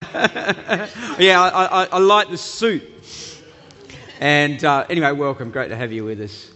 Yeah, I like the suit. And anyway, welcome. Great to have you with us.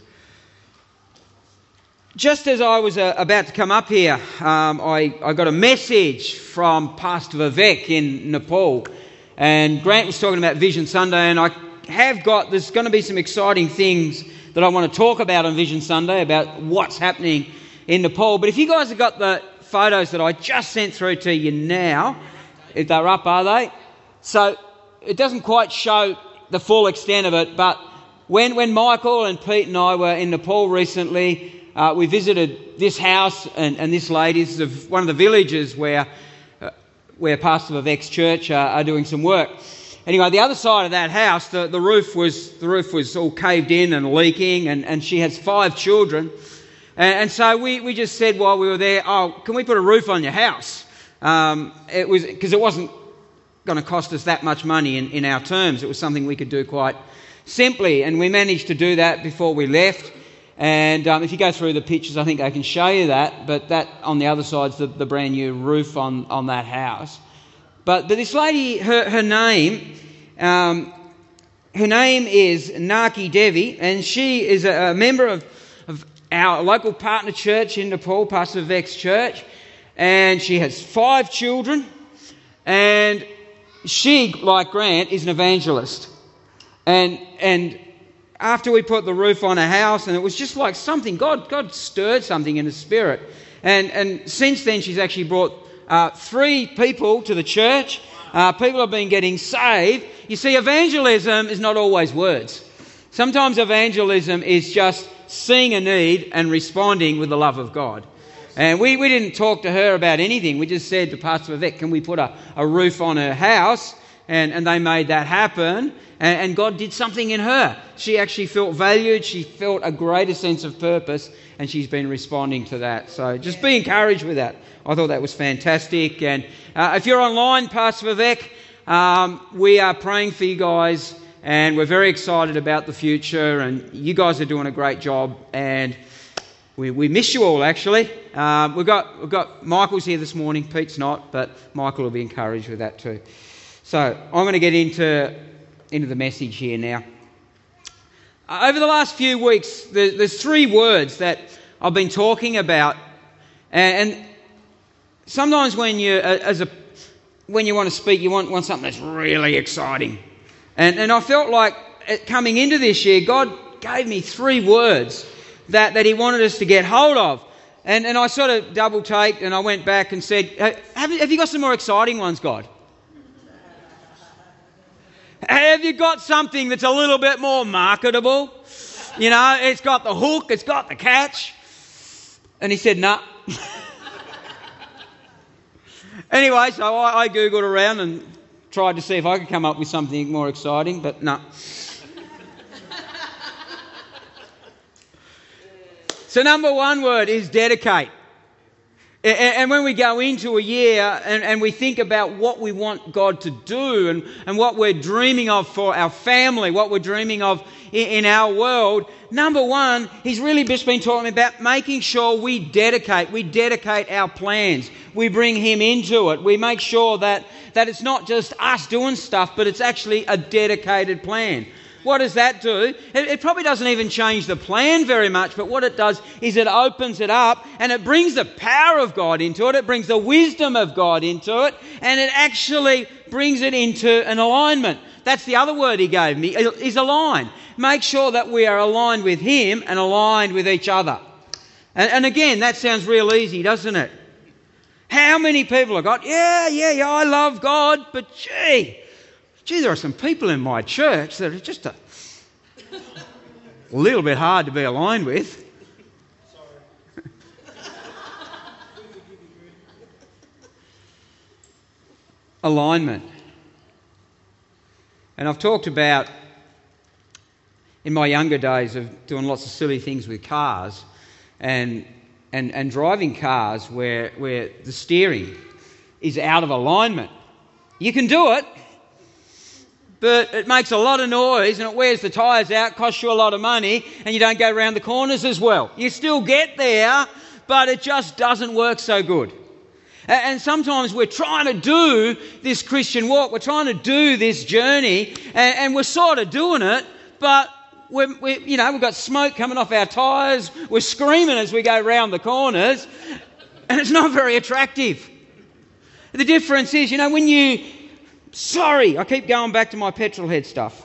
Just as I was about to come up here, I got a message from Pastor Vivek in Nepal. And Grant was talking about Vision Sunday, and there's going to be some exciting things that I want to talk about on Vision Sunday, about what's happening in Nepal. But if you guys have got the photos that I just sent through to you now, if they're up, are they? So it doesn't quite show the full extent of it, but when Michael and Pete and I were in Nepal recently, we visited this house and this lady. This is one of the villages where Pastor Vivek's church are doing some work. Anyway, the other side of that house, the roof was all caved in and leaking, and she has 5 children. And so we just said while we were there, can we put a roof on your house? Because it wasn't going to cost us that much money in our terms. It was something we could do quite simply, and we managed to do that before we left. And if you go through the pictures, I think I can show you that. But that on the other side's the brand new roof on that house. But this lady, her name is Naki Devi, and she is a member of our local partner church in Nepal, Pastor Vivek's church, and she has 5 children, and she, like Grant, is an evangelist. And after we put the roof on her house, and it was just like something, God stirred something in the spirit, and since then she's actually brought 3 people to the church. People have been getting saved. You see, evangelism is not always words. Sometimes evangelism is just seeing a need and responding with the love of God. And we didn't talk to her about anything. We just said to Pastor Vivek, can we put a roof on her house? And they made that happen. And God did something in her. She actually felt valued. She felt a greater sense of purpose. And she's been responding to that. So just be encouraged with that. I thought that was fantastic. And if you're online, Pastor Vivek, we are praying for you guys. And we're very excited about the future. And you guys are doing a great job. And we miss you all, actually. We've got Michael's here this morning. Pete's not, but Michael will be encouraged with that too. So I'm going to get into the message here now. Over the last few weeks, there's 3 words that I've been talking about, and sometimes when you want to speak, you want something that's really exciting, and I felt like coming into this year, God gave me 3 words that He wanted us to get hold of, and I sort of double taked, and I went back and said, have you got some more exciting ones, God? Have you got something that's a little bit more marketable? You know, it's got the hook, it's got the catch. And He said, nah. Anyway, so I Googled around and tried to see if I could come up with something more exciting, but no. So number 1 word is dedicate. And when we go into a year and we think about what we want God to do and what we're dreaming of for our family, what we're dreaming of in our world, number 1, He's really just been talking about making sure we dedicate our plans. We bring Him into it. We make sure that it's not just us doing stuff, but it's actually a dedicated plan. What does that do? It probably doesn't even change the plan very much, but what it does is it opens it up and it brings the power of God into it. It brings the wisdom of God into it, and it actually brings it into an alignment. That's the other word He gave me, is align. Make sure that we are aligned with Him and aligned with each other. And again, that sounds real easy, doesn't it? How many people have got, yeah, I love God, but gee, there are some people in my church that are just a little bit hard to be aligned with. Alignment. And I've talked about, in my younger days, of doing lots of silly things with cars and driving cars where the steering is out of alignment. You can do it, but it makes a lot of noise and it wears the tyres out, costs you a lot of money, and you don't go around the corners as well. You still get there, but it just doesn't work so good. And sometimes we're trying to do this Christian walk, we're trying to do this journey, and we're sort of doing it, but we've got smoke coming off our tyres, we're screaming as we go round the corners, and it's not very attractive. The difference is, I keep going back to my petrol head stuff.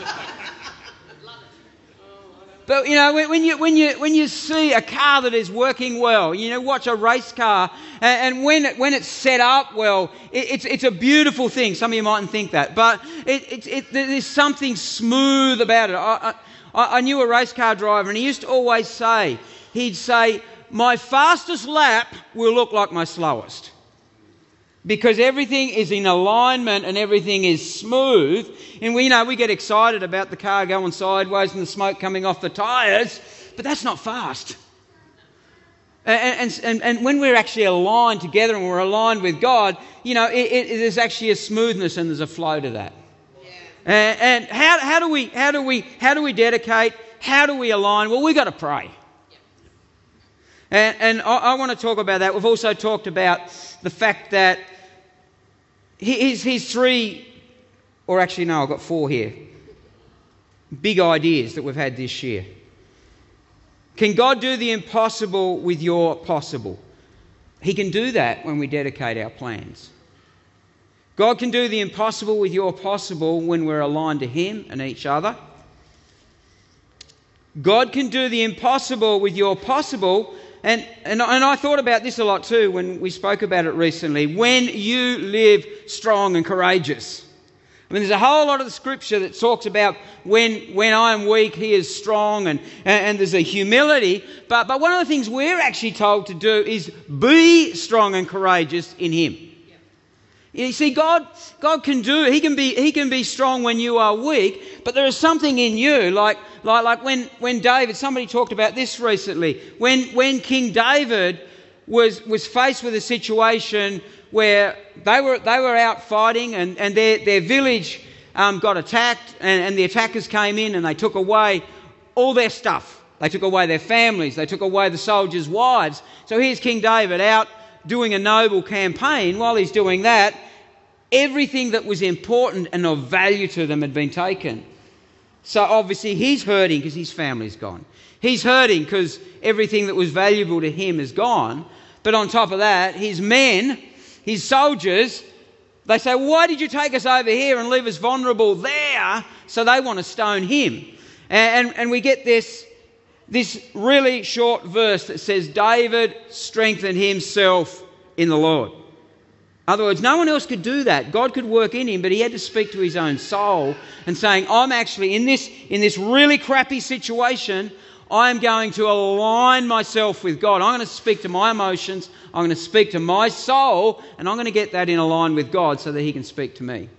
But when you see a car that is working well, watch a race car, and when it's set up well, it's a beautiful thing. Some of you mightn't think that, but there's something smooth about it. I knew a race car driver, and he used to always say, "My fastest lap will look like my slowest." Because everything is in alignment and everything is smooth. And we get excited about the car going sideways and the smoke coming off the tyres, but that's not fast. And when we're actually aligned together and we're aligned with God, there's actually a smoothness and there's a flow to that. Yeah. And how do we dedicate? How do we align? Well, we've got to pray. And I want to talk about that. We've also talked about the fact that here's three, or actually no, I've got four here, big ideas that we've had this year. Can God do the impossible with your possible? He can do that when we dedicate our plans. God can do the impossible with your possible when we're aligned to Him and each other. God can do the impossible with your possible. And I thought about this a lot too when we spoke about it recently. When you live strong and courageous. I mean, there's a whole lot of the scripture that talks about when I am weak, He is strong, and there's a humility. But one of the things we're actually told to do is be strong and courageous in Him. You see, God can do it. He can be strong when you are weak, but there is something in you, like when David, somebody talked about this recently, when King David was faced with a situation where they were out fighting and their village got attacked, and the attackers came in and they took away all their stuff. They took away their families, they took away the soldiers' wives. So here's King David out doing a noble campaign. While he's doing that, everything that was important and of value to them had been taken. So obviously he's hurting because his family's gone. He's hurting because everything that was valuable to him is gone. But on top of that, his men, his soldiers, they say, "Why did you take us over here and leave us vulnerable there?" So they want to stone him. And we get this really short verse that says, David strengthened himself in the Lord. In other words, no one else could do that. God could work in him, but he had to speak to his own soul and saying, I'm actually in this really crappy situation, I'm going to align myself with God. I'm going to speak to my emotions, I'm going to speak to my soul, and I'm going to get that in line with God so that He can speak to me.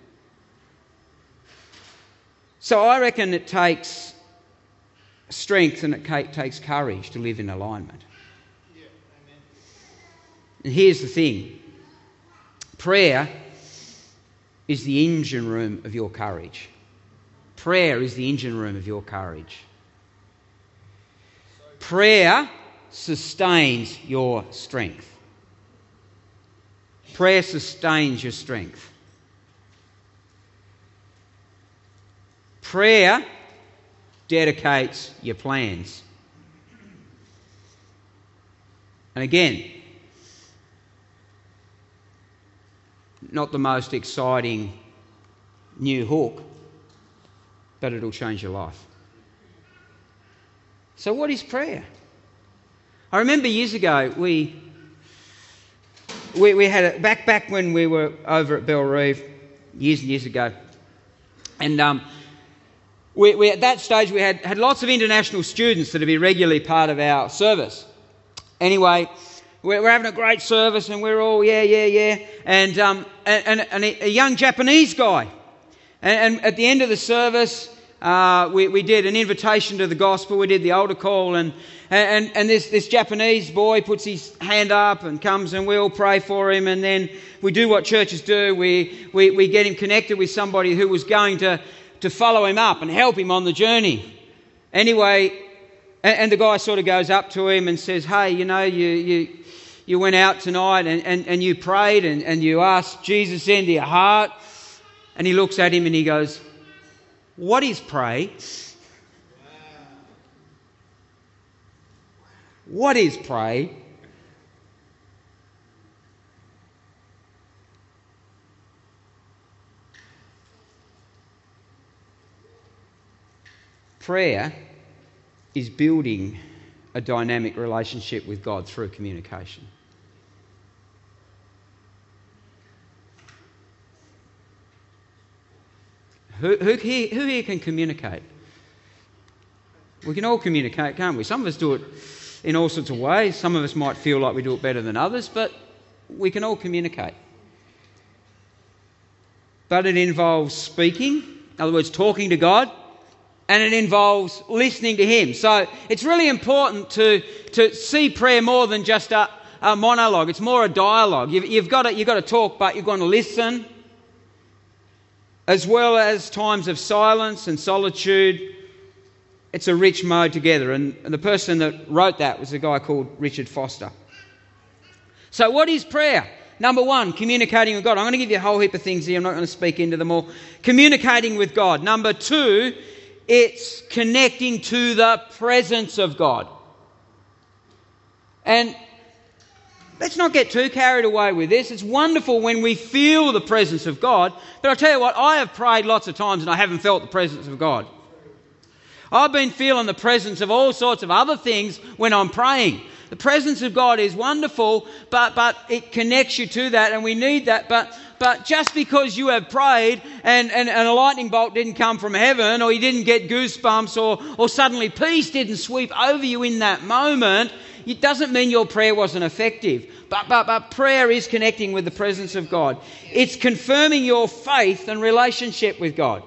So I reckon it takes strength and it takes courage to live in alignment. Yeah, amen. And here's the thing. Prayer is the engine room of your courage. Prayer is the engine room of your courage. Prayer sustains your strength. Prayer sustains your strength. Prayer dedicates your plans. And again, not the most exciting new hook, but it'll change your life. So what is prayer? I remember years ago, we had back when we were over at Bellerive, years and years ago, and we at that stage we had lots of international students that would be regularly part of our service. Anyway, we're having a great service and we're all yeah, and a young Japanese guy, and at the end of the service, we did an invitation to the gospel. We did the altar call, and this Japanese boy puts his hand up and comes, and we all pray for him, and then we do what churches do. We get him connected with somebody who was going to follow him up and help him on the journey. Anyway, and the guy sort of goes up to him and says, "Hey, you're you went out tonight and you prayed and you asked Jesus into your heart, and he looks at him and he goes, "What is pray?" What is pray? Prayer is building a dynamic relationship with God through communication. Who here can communicate? We can all communicate, can't we? Some of us do it in all sorts of ways. Some of us might feel like we do it better than others, but we can all communicate. But it involves speaking, in other words, talking to God, and it involves listening to Him. So it's really important to see prayer more than just a monologue. It's more a dialogue. You've got to talk, but you're going to listen, as well as times of silence and solitude. It's a rich mode together. And the person that wrote that was a guy called Richard Foster. So what is prayer? Number one, communicating with God. I'm going to give you a whole heap of things here. I'm not going to speak into them all. Communicating with God. Number two, it's connecting to the presence of God. And let's not get too carried away with this. It's wonderful when we feel the presence of God. But I'll tell you what, I have prayed lots of times and I haven't felt the presence of God. I've been feeling the presence of all sorts of other things when I'm praying. The presence of God is wonderful, but it connects you to that, and we need that. But just because you have prayed and a lightning bolt didn't come from heaven, or you didn't get goosebumps, or suddenly peace didn't sweep over you in that moment, it doesn't mean your prayer wasn't effective. But prayer is connecting with the presence of God. It's confirming your faith and relationship with God.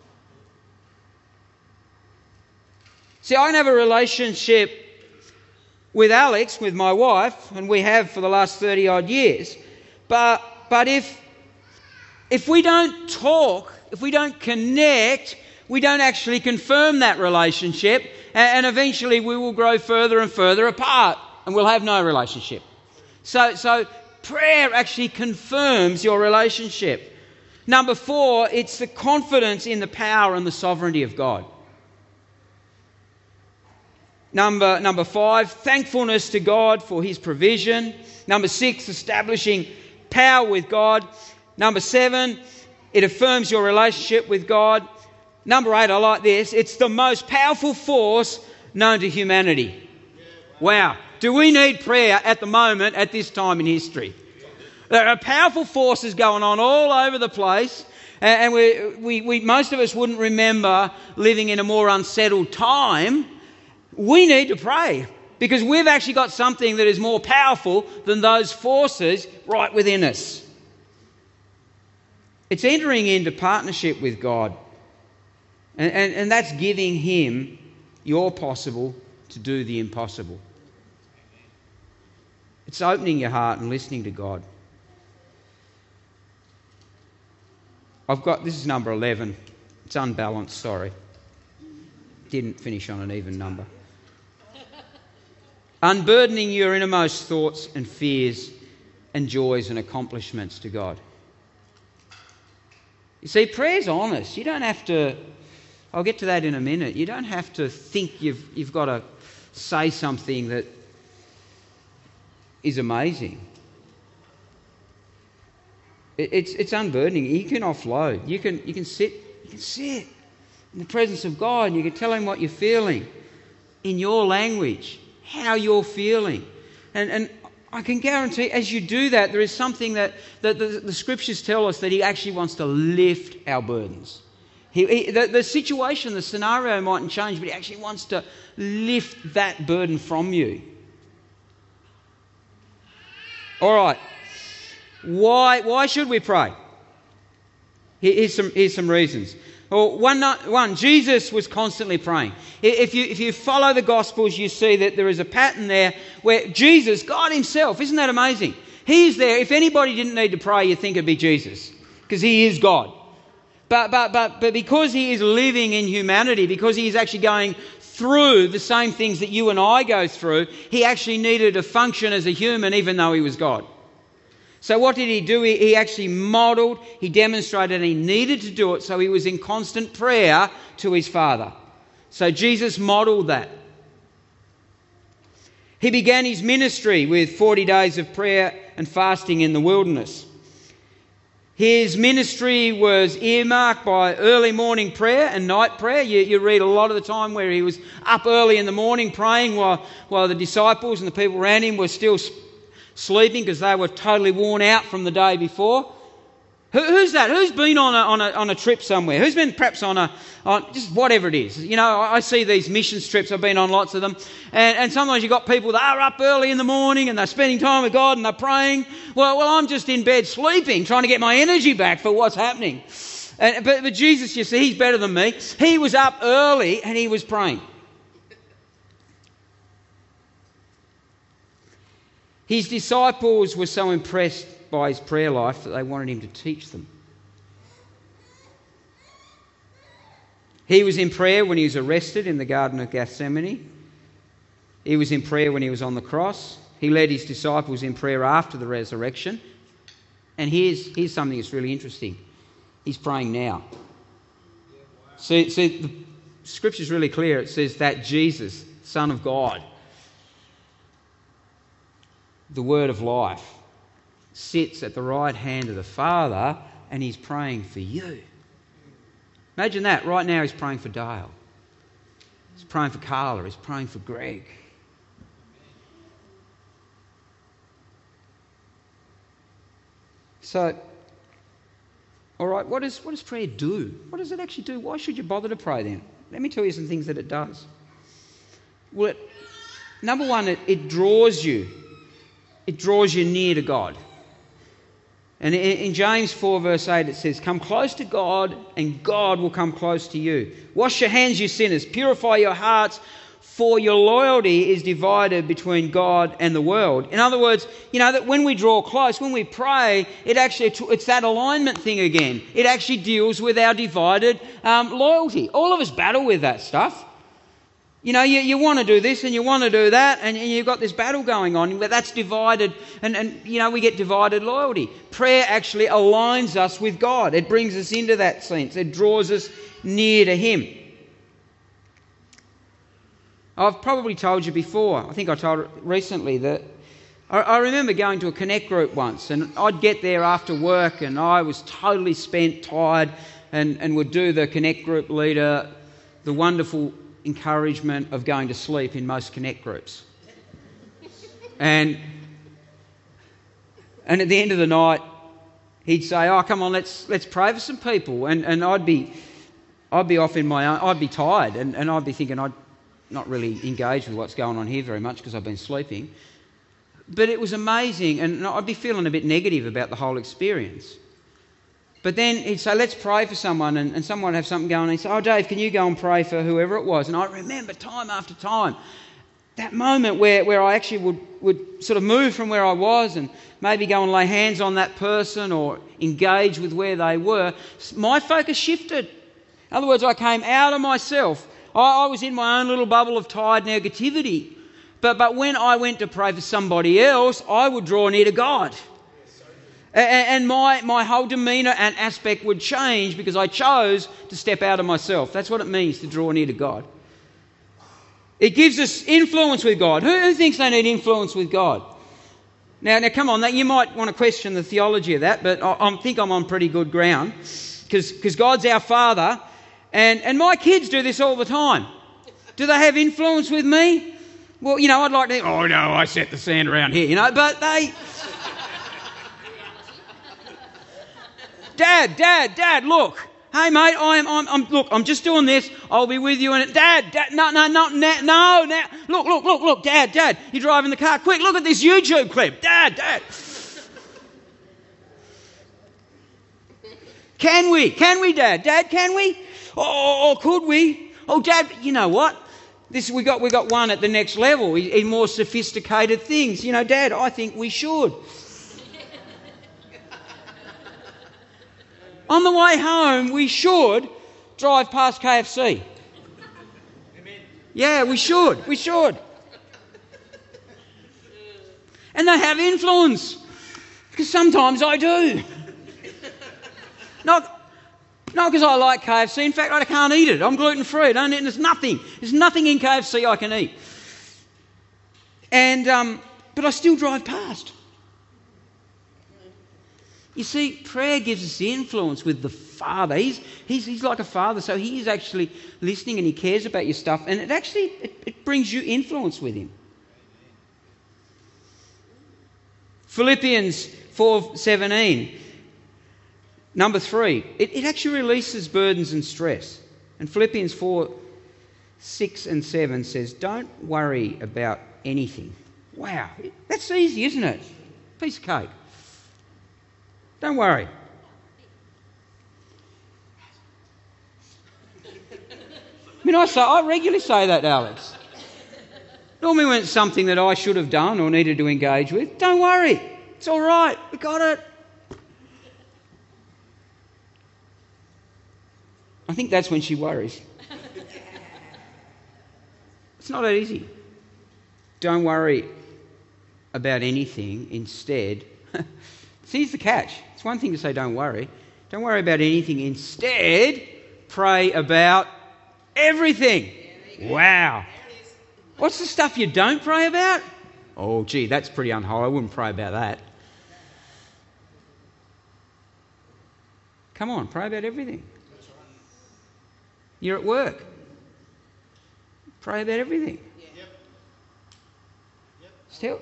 See, I can have a relationship with Alex, with my wife, and we have for the last 30 odd years. But if we don't talk, if we don't connect, we don't actually confirm that relationship, and eventually we will grow further and further apart, and we'll have no relationship. So prayer actually confirms your relationship. Number four, it's the confidence in the power and the sovereignty of God. Number five, thankfulness to God for His provision. Number six, establishing power with God. Number seven, it affirms your relationship with God. Number eight, I like this. It's the most powerful force known to humanity. Wow. Do we need prayer at the moment, at this time in history? There are powerful forces going on all over the place. And we most of us wouldn't remember living in a more unsettled time. We need to pray because we've actually got something that is more powerful than those forces right within us. It's entering into partnership with God. And that's giving Him your possible to do the impossible. It's opening your heart and listening to God. This is number 11. It's unbalanced, sorry. Didn't finish on an even number. Unburdening your innermost thoughts and fears and joys and accomplishments to God. You see, prayer's honest. You don't have to, I'll get to that in a minute, you don't have to think you've got to say something that is amazing. It's unburdening. You can offload. You can sit in the presence of God and you can tell Him what you're feeling in your language, how you're feeling. And I can guarantee as you do that, there is something that the Scriptures tell us that He actually wants to lift our burdens. The situation, the scenario mightn't change, but He actually wants to lift that burden from you. All right. Why should we pray? Here's some reasons. Well, one, Jesus was constantly praying. If you follow the Gospels, you see that there is a pattern there where Jesus, God Himself, isn't that amazing? He's there. If anybody didn't need to pray, you'd think it'd be Jesus, because He is God. But because he is living in humanity, because he is actually going through the same things that you and I go through, he actually needed to function as a human even though he was God. So what did he do? He actually modelled, he demonstrated, and he needed to do it, so he was in constant prayer to his Father. So Jesus modelled that. He began his ministry with 40 days of prayer and fasting in the wilderness. His ministry was earmarked by early morning prayer and night prayer. You read a lot of the time where he was up early in the morning praying while the disciples and the people around him were still sleeping because they were totally worn out from the day before. Who's that? Who's been on a trip somewhere? Who's been perhaps on just whatever it is? You know, I see these missions trips. I've been on lots of them. And sometimes you've got people that are up early in the morning and they're spending time with God and they're praying. Well, I'm just in bed sleeping, trying to get my energy back for what's happening. But Jesus, you see, he's better than me. He was up early and he was praying. His disciples were so impressed by his prayer life that they wanted him to teach them. He was in prayer when he was arrested in the Garden of Gethsemane. He was in prayer when he was on the cross. He led his disciples in prayer after the resurrection. And here's something that's really interesting. He's praying now. So the Scripture's really clear. It says that Jesus, Son of God, the Word of life, sits at the right hand of the Father and he's praying for you. Imagine that. Right now he's praying for Dale. He's praying for Carla. He's praying for Greg. So, all right, what does prayer do? What does it actually do? Why should you bother to pray then? Let me tell you some things that it does. Well, number one, it draws you. It draws you near to God. And in James 4 verse 8 it says, "Come close to God and God will come close to you. Wash your hands, you sinners. Purify your hearts, for your loyalty is divided between God and the world." In other words, you know that when we draw close, when we pray, it's that alignment thing again. It actually deals with our divided loyalty. All of us battle with that stuff. You know, you want to do this and you want to do that, and you've got this battle going on, but that's divided, and you know, we get divided loyalty. Prayer actually aligns us with God. It brings us into that sense. It draws us near to Him. I've probably told you before, I think I told it recently, that I remember going to a Connect group once, and I'd get there after work and I was totally spent, tired, and would do the Connect group leader the wonderful encouragement of going to sleep in most Connect groups. And at the end of the night, he'd say, "Oh, come on, let's pray for some people." And I'd be off in my own, I'd be tired, and I'd be thinking I'd not really engaged with what's going on here very much because I've been sleeping. But it was amazing, and I'd be feeling a bit negative about the whole experience. But then he'd say, "Let's pray for someone," and someone would have something going, and he'd say, "Oh, Dave, can you go and pray for whoever it was?" And I remember time after time that moment where I actually would sort of move from where I was and maybe go and lay hands on that person or engage with where they were. My focus shifted. In other words, I came out of myself. I was in my own little bubble of tired negativity. But when I went to pray for somebody else, I would draw near to God. And my whole demeanour and aspect would change because I chose to step out of myself. That's what it means to draw near to God. It gives us influence with God. Who thinks they need influence with God? Now come on, you might want to question the theology of that, but I think I'm on pretty good ground because God's our Father, and my kids do this all the time. Do they have influence with me? Well, you know, I'd like to think, "Oh no, I set the sand around here," you know, but they... Dad, look. Hey, mate, I'm just doing this. I'll be with you in it. Dad, no. Look, Dad, you're driving the car. Quick, look at this YouTube clip. Dad. Can we, Dad? Dad, can we? Oh, could we? Oh, Dad, you know what? We got one at the next level. In more sophisticated things. You know, Dad, I think we should. On the way home, we should drive past KFC. Yeah, we should. We should. And they have influence. Because sometimes I do. Not because I like KFC. In fact, I can't eat it. I'm gluten-free. There's nothing in KFC I can eat. But I still drive past. You see, prayer gives us the influence with the Father. He's like a father, so he is actually listening and he cares about your stuff. And it brings you influence with him. Philippians 4:17. Number 3. It actually releases burdens and stress. And Philippians 4:6 and 7 says, don't worry about anything. Wow, that's easy, isn't it? Piece of cake. Don't worry. I regularly say that, Alex. Normally when it's something that I should have done or needed to engage with, don't worry. It's all right. We got it. I think that's when she worries. It's not that easy. Don't worry about anything. Instead, here's the catch. It's one thing to say don't worry. Don't worry about anything. Instead, pray about everything. Wow. What's the stuff you don't pray about? Oh, gee, that's pretty unholy. I wouldn't pray about that. Come on, pray about everything. You're at work. Pray about everything. Still.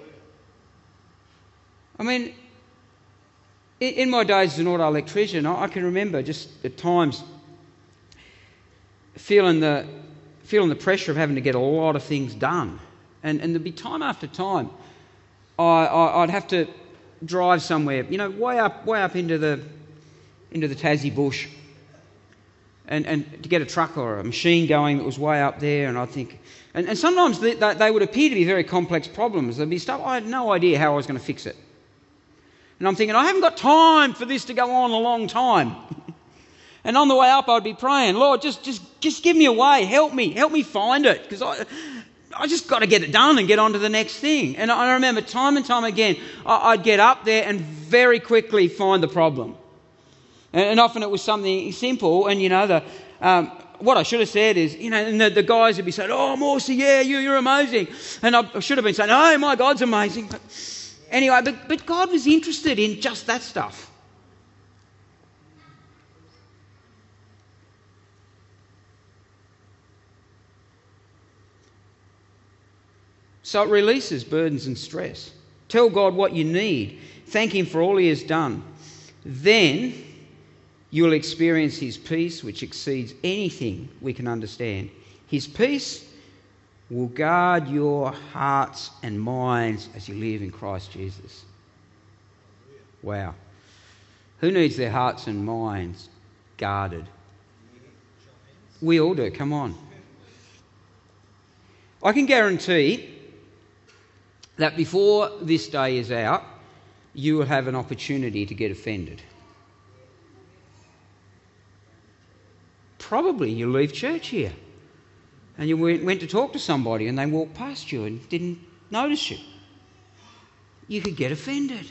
I mean, in my days as an auto electrician, I can remember just at times feeling the pressure of having to get a lot of things done. And there'd be time after time I'd have to drive somewhere, way up into the Tassie bush and to get a truck or a machine going that was way up there, and I'd think... And sometimes they would appear to be very complex problems. There'd be stuff I had no idea how I was going to fix it. And I'm thinking, I haven't got time for this to go on a long time. And on the way up, I'd be praying, Lord, just give me a way. Help me find it. Because I just got to get it done and get on to the next thing. And I remember time and time again, I'd get up there and very quickly find the problem. And often it was something simple. And, what I should have said is, and the guys would be saying, oh, Morsey, yeah, you're amazing. And I should have been saying, oh, my God's amazing. But anyway, but God was interested in just that stuff. So it releases burdens and stress. Tell God what you need. Thank Him for all He has done. Then you'll experience His peace, which exceeds anything we can understand. His peace will guard your hearts and minds as you live in Christ Jesus. Wow. Who needs their hearts and minds guarded? We all do. Come on. I can guarantee that before this day is out, you will have an opportunity to get offended. Probably you leave church here and you went to talk to somebody and they walked past you and didn't notice you. You could get offended.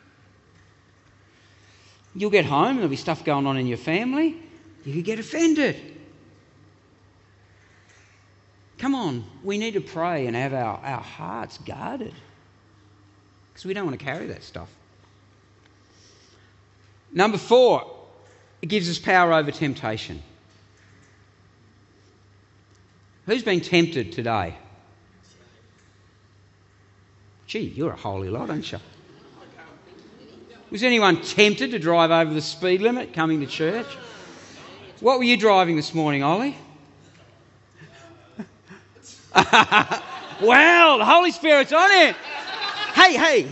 You'll get home, there'll be stuff going on in your family. You could get offended. Come on, we need to pray and have our hearts guarded because we don't want to carry that stuff. Number 4, it gives us power over temptation. Who's been tempted today? Gee, you're a holy lot, aren't you? Was anyone tempted to drive over the speed limit coming to church? What were you driving this morning, Ollie? Wow, the Holy Spirit's on it. Hey.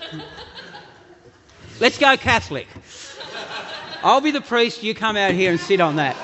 Let's go Catholic. I'll be the priest, you come out here and sit on that.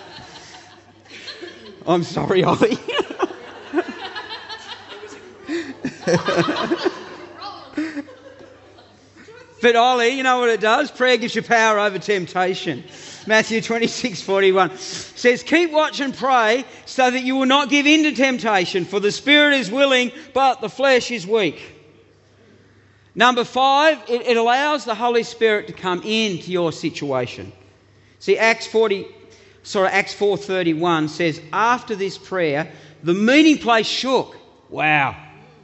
I'm sorry, Ollie. But Ollie, you know what it does? Prayer gives you power over temptation. Matthew 26:41 says, keep watch and pray so that you will not give in to temptation, for the spirit is willing, but the flesh is weak. Number 5, it allows the Holy Spirit to come into your situation. See, Acts 4:31 says, after this prayer, the meeting place shook. Wow.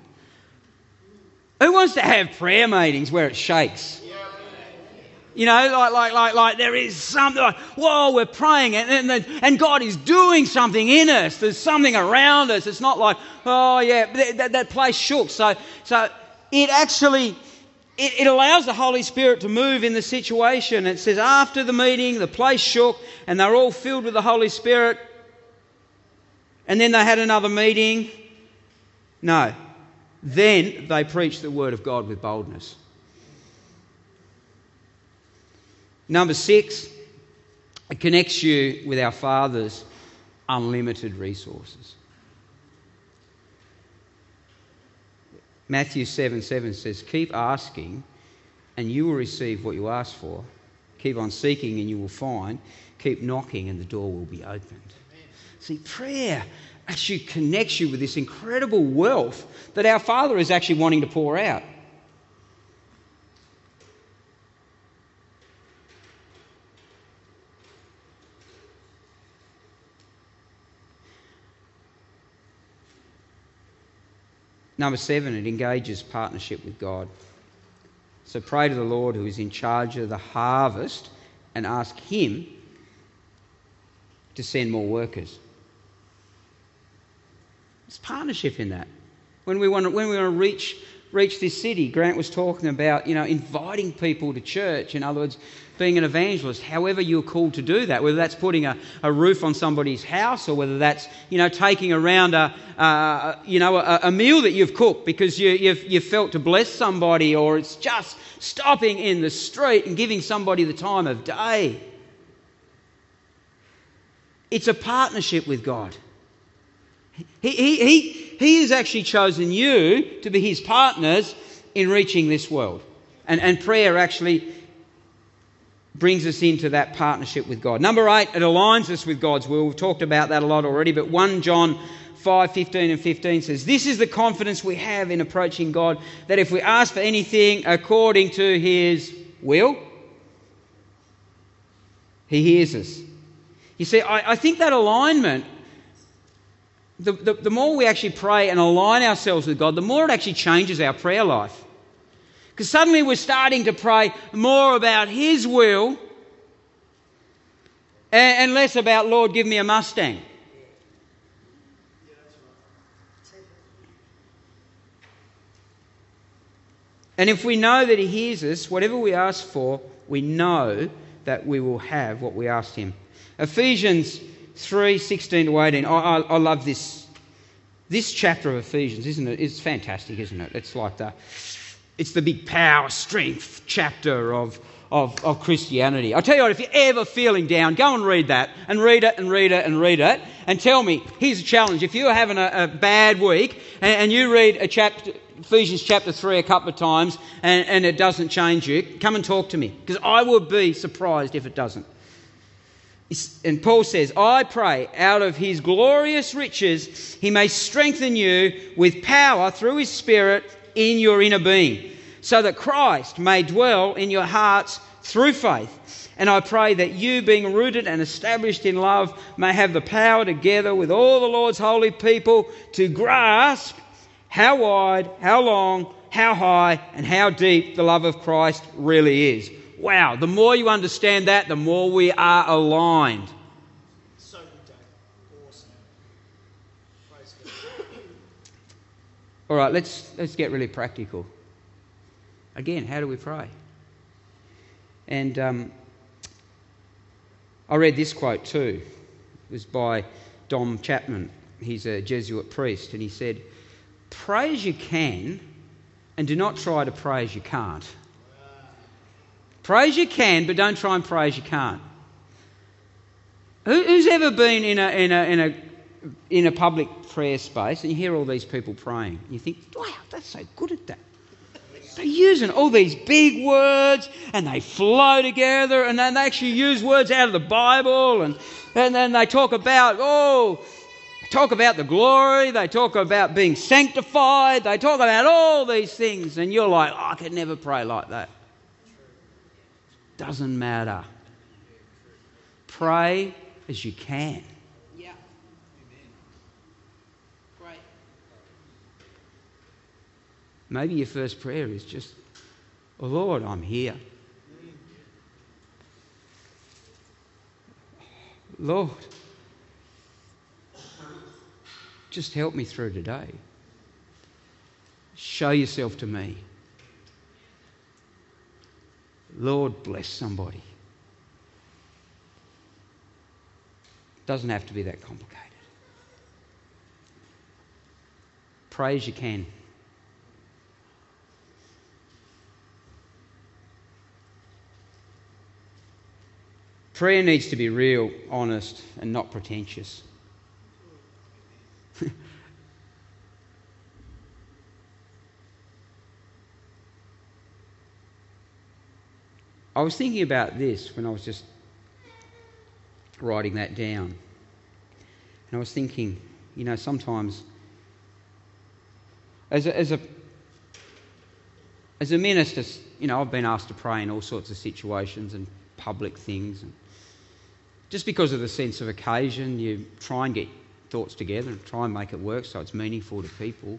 Who wants to have prayer meetings where it shakes? You know, like there is something like, whoa, we're praying and God is doing something in us. There's something around us. It's not like, oh yeah, that place shook. So it actually, it allows the Holy Spirit to move in the situation. It says after the meeting, the place shook and they're all filled with the Holy Spirit. And then they had another meeting. No. Then they preached the word of God with boldness. Number 6, it connects you with our Father's unlimited resources. Matthew 7:7 says, keep asking and you will receive what you ask for. Keep on seeking and you will find. Keep knocking and the door will be opened. See, prayer actually connects you with this incredible wealth that our Father is actually wanting to pour out. Number 7, it engages partnership with God. So pray to the Lord who is in charge of the harvest and ask Him to send more workers. There's partnership in that. When we want to reach this city, Grant was talking about, inviting people to church. In other words, being an evangelist, however you're called to do that, whether that's putting a roof on somebody's house or whether that's, taking around a meal that you've cooked because you've felt to bless somebody, or it's just stopping in the street and giving somebody the time of day. It's a partnership with God. He has actually chosen you to be His partners in reaching this world. And prayer actually brings us into that partnership with God. Number 8, it aligns us with God's will. We've talked about that a lot already, but 1 John 5:15 and 15 says, this is the confidence we have in approaching God, that if we ask for anything according to His will, He hears us. You see, I think that alignment, the more we actually pray and align ourselves with God, the more it actually changes our prayer life. Because suddenly we're starting to pray more about His will and less about, Lord, give me a Mustang. And if we know that He hears us, whatever we ask for, we know that we will have what we asked Him. Ephesians 3:16 to 18. I love this chapter of Ephesians, isn't it? It's fantastic, isn't it? It's like it's the big power, strength chapter of Christianity. I'll tell you what, if you're ever feeling down, go and read that, and read it, and read it, and read it, and tell me, here's a challenge. If you're having a bad week, and you read Ephesians chapter 3 a couple of times, and it doesn't change you, come and talk to me, because I would be surprised if it doesn't. And Paul says, I pray out of His glorious riches He may strengthen you with power through His Spirit in your inner being, so that Christ may dwell in your hearts through faith. And I pray that you, being rooted and established in love, may have the power together with all the Lord's holy people to grasp how wide, how long, how high, and how deep the love of Christ really is. Wow, the more you understand that, the more we are aligned. So good, Dave. Awesome. Praise God. All right, let's get really practical. Again, how do we pray? And I read this quote too. It was by Dom Chapman. He's a Jesuit priest, and he said, pray as you can and do not try to pray as you can't. Pray as you can, but don't try and pray as you can't. Who's ever been in in a public prayer space and you hear all these people praying. You think, wow, they're so good at that. They're using all these big words and they flow together, and then they actually use words out of the Bible, and then they talk about, the glory, they talk about being sanctified, they talk about all these things, and you're like, I could never pray like that. Doesn't matter. Pray as you can. Yeah. Great. Maybe your first prayer is just, oh Lord, I'm here. Lord, just help me through today. Show yourself to me. Lord, bless somebody. Doesn't have to be that complicated. Pray as you can. Prayer needs to be real, honest, and not pretentious. I was thinking about this when I was just writing that down. And I was thinking, sometimes as a minister, I've been asked to pray in all sorts of situations and public things. And just because of the sense of occasion, you try and get thoughts together and try and make it work so it's meaningful to people.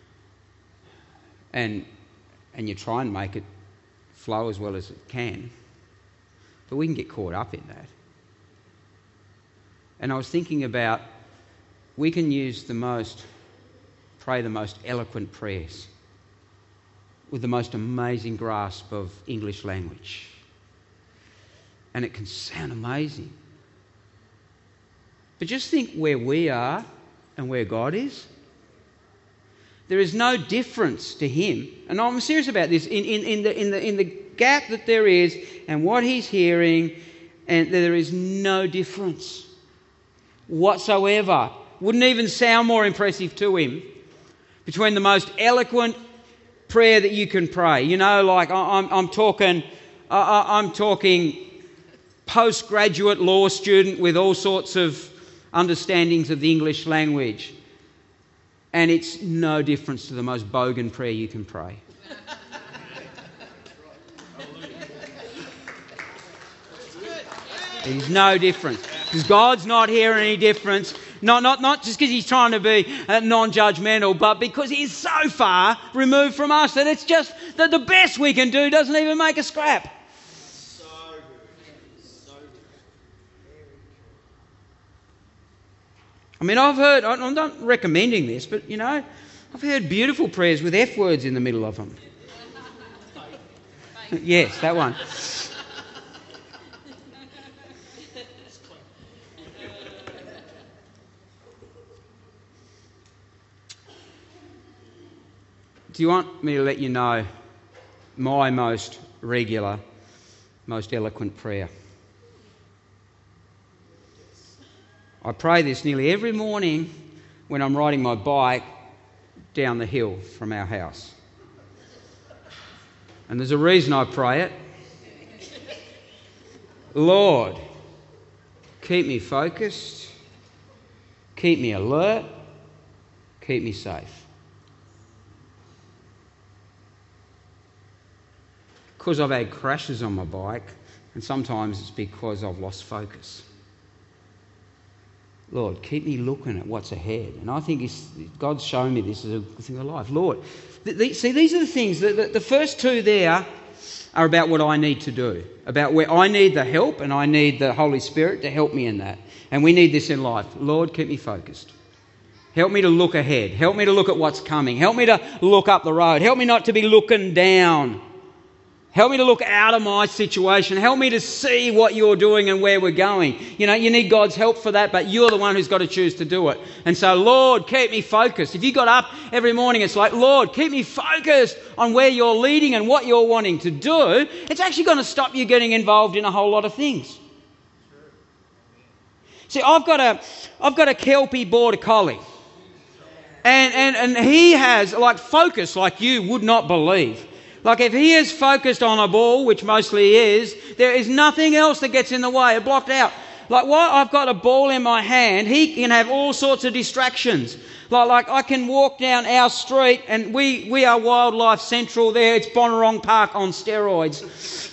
And you try and make it flow as well as it can. But we can get caught up in that. And I was thinking about, we can pray the most eloquent prayers with the most amazing grasp of English language. And it can sound amazing. But just think where we are and where God is. There is no difference to him, and I'm serious about this, in the gap that there is and what he's hearing, and there is no difference whatsoever. Wouldn't even sound more impressive to him between the most eloquent prayer that you can pray. Like I'm talking postgraduate law student with all sorts of understandings of the English language. And it's no difference to the most bogan prayer you can pray. There's no difference. Because God's not hearing any difference. Not just because he's trying to be non-judgmental, but because he's so far removed from us that it's just that the best we can do doesn't even make a scrap. So good. So good. I mean, I'm not recommending this, but, I've heard beautiful prayers with F words in the middle of them. Yes, that one. Do you want me to let you know my most regular, most eloquent prayer? I pray this nearly every morning when I'm riding my bike down the hill from our house. And there's a reason I pray it. Lord, keep me focused, keep me alert, keep me safe. Because I've had crashes on my bike, and sometimes it's because I've lost focus. Lord, keep me looking at what's ahead. And I think God's shown me this as a thing of life. Lord, see, these are the things. The first two there are about what I need to do, about where I need the help and I need the Holy Spirit to help me in that. And we need this in life. Lord, keep me focused. Help me to look ahead. Help me to look at what's coming. Help me to look up the road. Help me not to be looking down. Help me to look out of my situation. Help me to see what you're doing and where we're going. You need God's help for that, but you're the one who's got to choose to do it. And so, Lord, keep me focused. If you got up every morning, it's like, Lord, keep me focused on where you're leading and what you're wanting to do. It's actually going to stop you getting involved in a whole lot of things. See, I've got a Kelpie Border Collie. And he has focus like you would not believe. Like if he is focused on a ball, which mostly he is, there is nothing else that gets in the way. It's blocked out. Like while I've got a ball in my hand, he can have all sorts of distractions. Like I can walk down our street and we are Wildlife Central there. It's Bonnarong Park on steroids.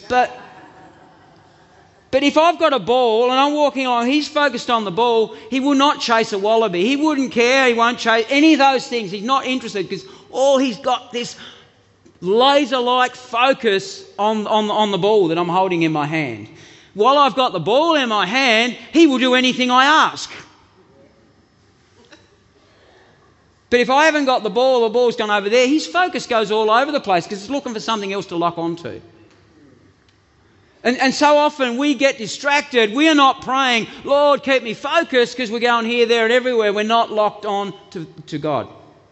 But if I've got a ball and I'm walking along, he's focused on the ball, he will not chase a wallaby. He wouldn't care. He won't chase any of those things. He's not interested because all he's got this laser-like focus on the ball that I'm holding in my hand. While I've got the ball in my hand, he will do anything I ask. But if I haven't got the ball's gone over there, his focus goes all over the place because he's looking for something else to lock onto. And so often we get distracted. We are not praying, Lord, keep me focused, because we're going here, there and everywhere. We're not locked on to God.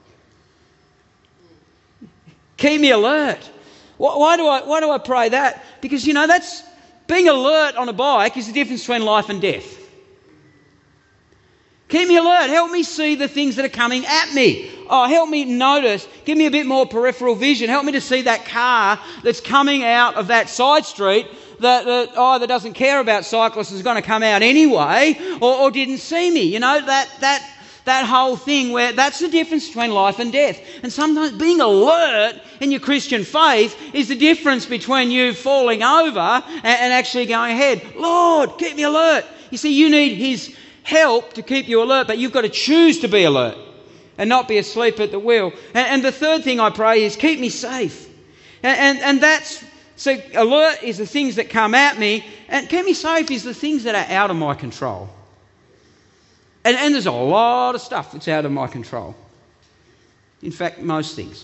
Keep me alert. Why do I pray that? Because, that's being alert on a bike is the difference between life and death. Keep me alert. Help me see the things that are coming at me. Oh, help me notice. Give me a bit more peripheral vision. Help me to see that car that's coming out of that side street that either doesn't care about cyclists is going to come out anyway or didn't see me. That whole thing where that's the difference between life and death. And sometimes being alert in your Christian faith is the difference between you falling over and actually going ahead. Lord, keep me alert. You see, you need His help to keep you alert, but you've got to choose to be alert and not be asleep at the wheel. And the third thing I pray is keep me safe. And that's, so alert is the things that come at me, and keep me safe is the things that are out of my control. And there's a lot of stuff that's out of my control. In fact, most things.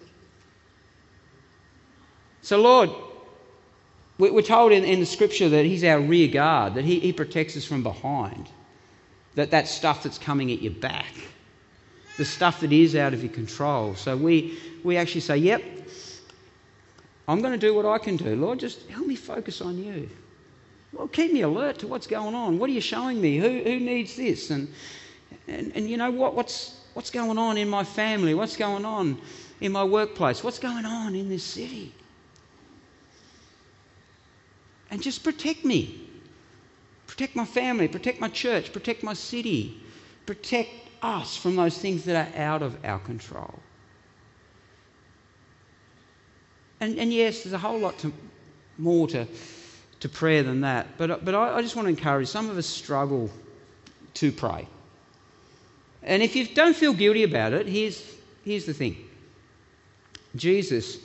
So Lord, we're told in the scripture that He's our rear guard, that He protects us from behind. That stuff that's coming at your back. The stuff that is out of your control. So we actually say, yep, I'm going to do what I can do. Lord, just help me focus on You. Well, keep me alert to what's going on. What are You showing me? Who needs this? And you know what's going on in my family? What's going on in my workplace? What's going on in this city? And just protect me. Protect my family, protect my church, protect my city. Protect us from those things that are out of our control. And yes, there's a whole lot more to prayer than that. But I just want to encourage, some of us struggle to pray. And if you don't feel guilty about it, here's the thing. Jesus,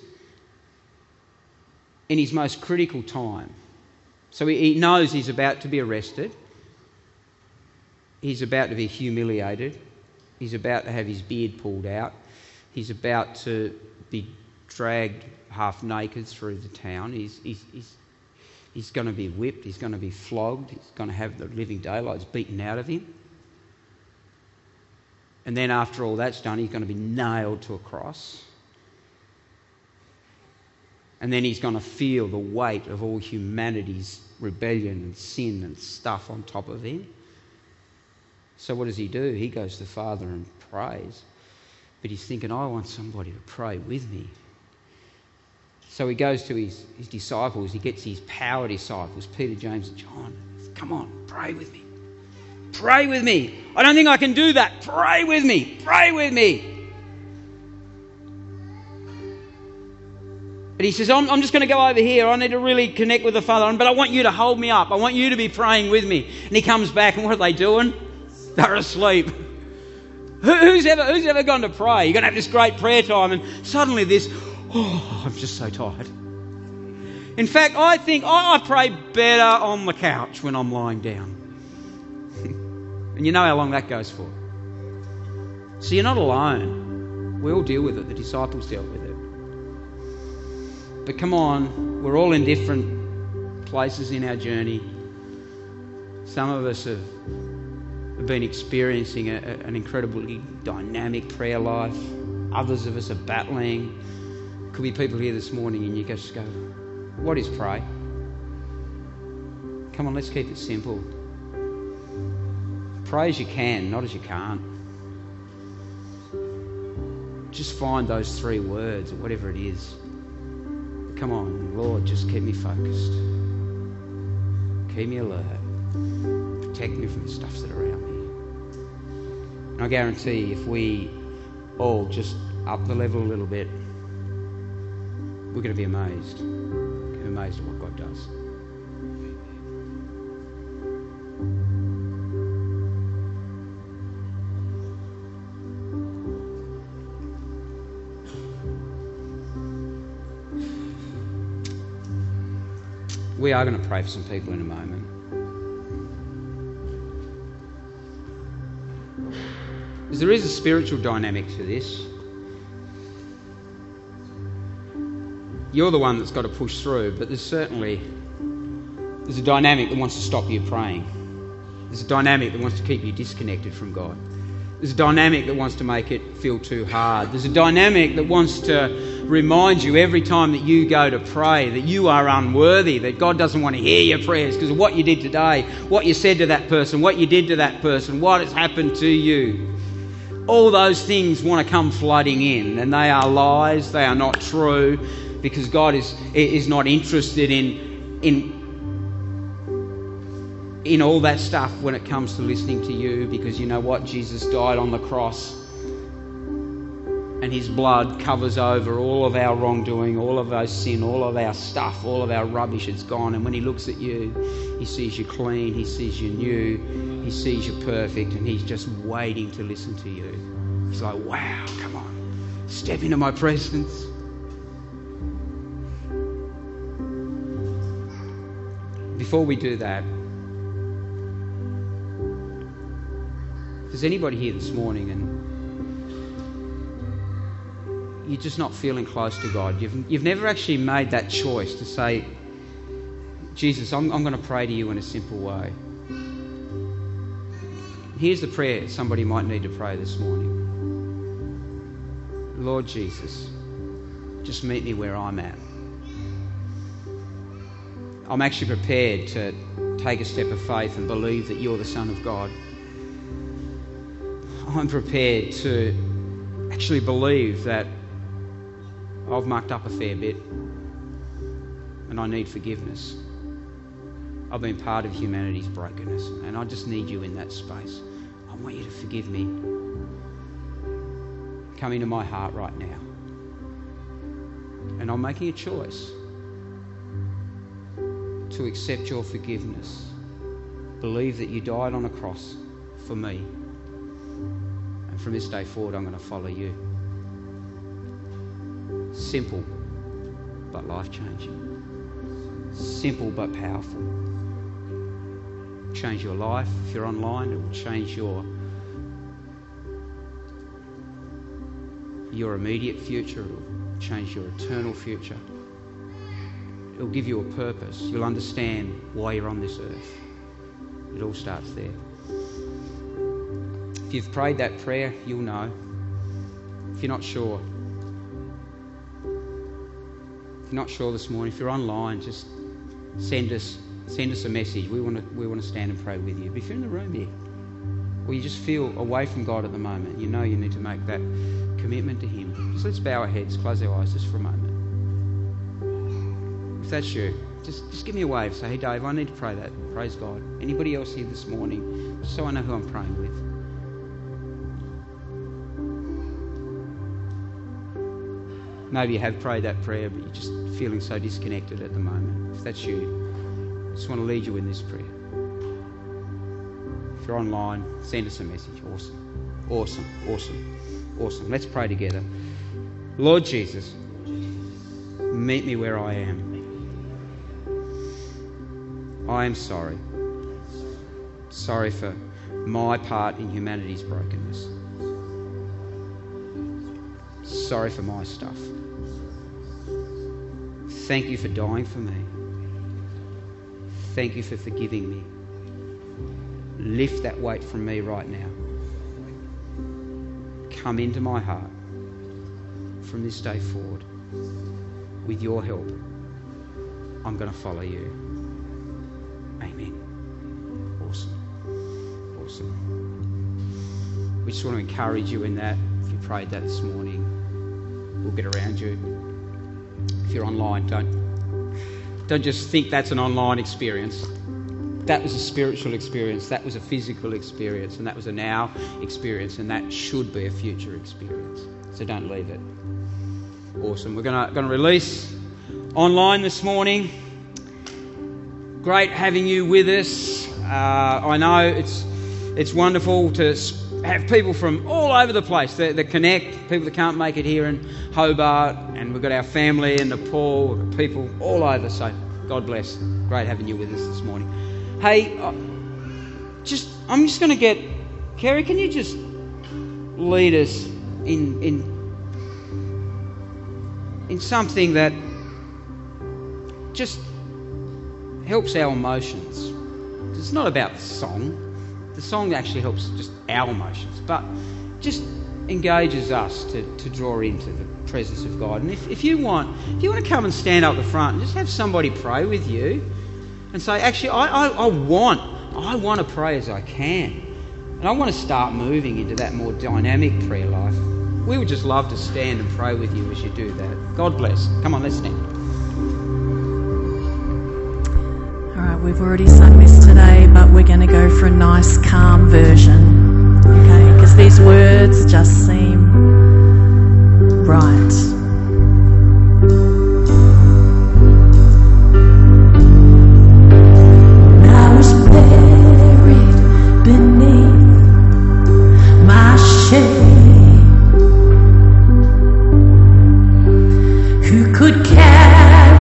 in His most critical time, so he knows He's about to be arrested. He's about to be humiliated. He's about to have His beard pulled out. He's about to be dragged half naked through the town. He's going to be whipped. He's going to be flogged. He's going to have the living daylights beaten out of him. And then after all that's done, He's going to be nailed to a cross. And then He's going to feel the weight of all humanity's rebellion and sin and stuff on top of Him. So what does He do? He goes to the Father and prays. But He's thinking, I want somebody to pray with me. So He goes to his disciples. He gets His power disciples, Peter, James and John. Come on, pray with me. Pray with me. I don't think I can do that. Pray with me. Pray with me. But He says, I'm just going to go over here. I need to really connect with the Father. But I want You to hold me up. I want You to be praying with me. And He comes back, and what are they doing? They're asleep. Who's ever gone to pray? You're going to have this great prayer time, and suddenly I'm just so tired. In fact, I think I pray better on the couch when I'm lying down. And you know how long that goes for. So you're not alone. We all deal with it. The disciples dealt with it. But come on, we're all in different places in our journey. Some of us have been experiencing an incredibly dynamic prayer life. Others of us are battling. Could be people here this morning and you just go, what is pray? Come on, let's keep it simple. pray as you can, not as you can't. Just find those 3 words or whatever it is. Come on, Lord, just keep me focused. Keep me alert. Protect me from the stuff that's around me. And I guarantee if we all just up the level a little bit, we're going to be amazed. We're going to be amazed at what God does. We are going to pray for some people in a moment. Because there is a spiritual dynamic to this. You're the one that's got to push through, but there's a dynamic that wants to stop you praying. There's a dynamic that wants to keep you disconnected from God. There's a dynamic that wants to make it feel too hard. There's a dynamic that wants to remind you every time that you go to pray that you are unworthy, that God doesn't want to hear your prayers because of what you did today, what you said to that person, what you did to that person, what has happened to you. All those things want to come flooding in, and they are lies, they are not true, because God is not interested in all that stuff when it comes to listening to you, because you know what? Jesus died on the cross and his blood covers over all of our wrongdoing, all of our sin, all of our stuff, all of our rubbish. It's gone. And when he looks at you, he sees you clean, he sees you new, he sees you perfect, and he's just waiting to listen to you. He's like, wow, come on, step into my presence. Before we do that, if there's anybody here this morning and you're just not feeling close to God, you've never actually made that choice to say, Jesus, I'm going to pray to you in a simple way. Here's the prayer somebody might need to pray this morning. Lord Jesus, just meet me where I'm at. I'm actually prepared to take a step of faith and believe that you're the Son of God. I'm prepared to actually believe that I've mucked up a fair bit and I need forgiveness. I've been part of humanity's brokenness and I just need you in that space. I want you to forgive me. Come into my heart right now. And I'm making a choice to accept your forgiveness. Believe that you died on a cross for me. And from this day forward, I'm going to follow you. Simple, but life-changing. Simple, but powerful. Change your life. If you're online, it will change your immediate future. It will change your eternal future. It will give you a purpose. You'll understand why you're on this earth. It all starts there. If you've prayed that prayer, you'll know. If you're not sure, this morning, if you're online, just send us a message. We want to stand and pray with you. But if you're in the room here, or you just feel away from God at the moment, you know you need to make that commitment to Him. So let's bow our heads, close our eyes just for a moment. If that's you, just give me a wave. Say, hey Dave, I need to pray that. Praise God. Anybody else here this morning, just so I know who I'm praying with. Maybe you have prayed that prayer, but you're just feeling so disconnected at the moment. If that's you, I just want to lead you in this prayer. If you're online, send us a message. Awesome. Let's pray together. Lord Jesus, meet me where I am. I am sorry. Sorry for my part in humanity's brokenness. Sorry for my stuff. Thank you for dying for me. Thank you for forgiving me. Lift that weight from me right now. Come into my heart from this day forward. With your help, I'm going to follow you. Amen. Awesome. we just want to encourage you in that. If you prayed that this morning, we'll get around you. If you're online, don't just think that's an online experience. That was a spiritual experience, that was a physical experience, and that was a now experience, and that should be a future experience. So don't leave it. Awesome. We're going to release online this morning. Great having you with us. I know it's wonderful to have people from all over the place that connect, people that can't make it here in Hobart, and we've got our family in Nepal, we've got people all over, so God bless. Great having you with us this morning. Hey, I'm just going to get... Kerry, can you just lead us in something that just helps our emotions? It's not about the song. The song actually helps just our emotions, but just engages us to draw into the presence of God. And if you want to come and stand up the front and just have somebody pray with you and say, actually, I want to pray as I can, and I want to start moving into that more dynamic prayer life, we would just love to stand and pray with you as you do that. God bless. Come on, let's stand. All right, we've already sung this today, but we're going to go for a nice, calm version, okay? Because these words just seem right.